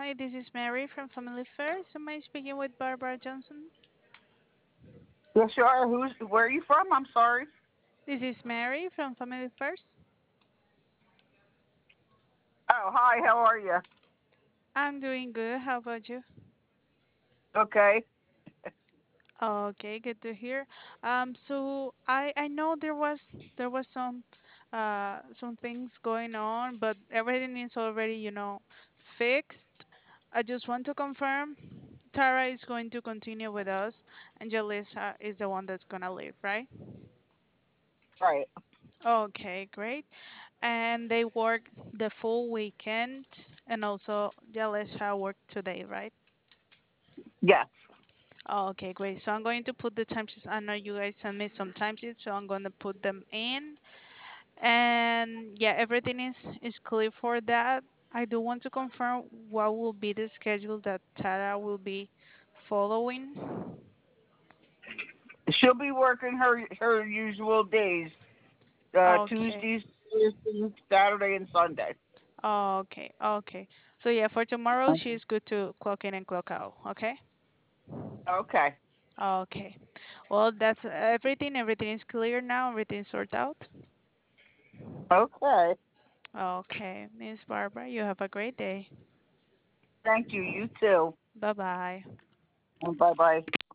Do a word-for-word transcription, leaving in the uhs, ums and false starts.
Hi, this is Mary from Family First. Am I speaking with Barbara Johnson? Yes, you are. Who's? Where are you from? I'm sorry. This is Mary from Family First. Oh, hi. How are you? I'm doing good. How about you? Okay. Okay, good to hear. Um, so I I know there was there was some uh some things going on, but everything is already, you know, fixed. I just want to confirm Tara is going to continue with us, and Jalisa is the one that's gonna leave, right? Right. Okay, great. And they work the full weekend, and also Jalisa worked today, right? Yes. Okay, great. So I'm going to put the timesheets. I know you guys sent me some timesheets, so I'm going to put them in. And yeah, everything is is clear for that. I do want to confirm what will be the schedule that Tara will be following. She'll be working her her usual days. Uh, Okay. Tuesdays, Thursdays, Saturday, and Sunday. Okay. Okay. So yeah, for tomorrow she's good to clock in and clock out. Okay. Okay. Okay. Well, that's everything. Everything is clear now. Everything is sorted out. Okay. Okay, Miss Barbara, you have a great day. Thank you. You too. Bye bye. Bye bye.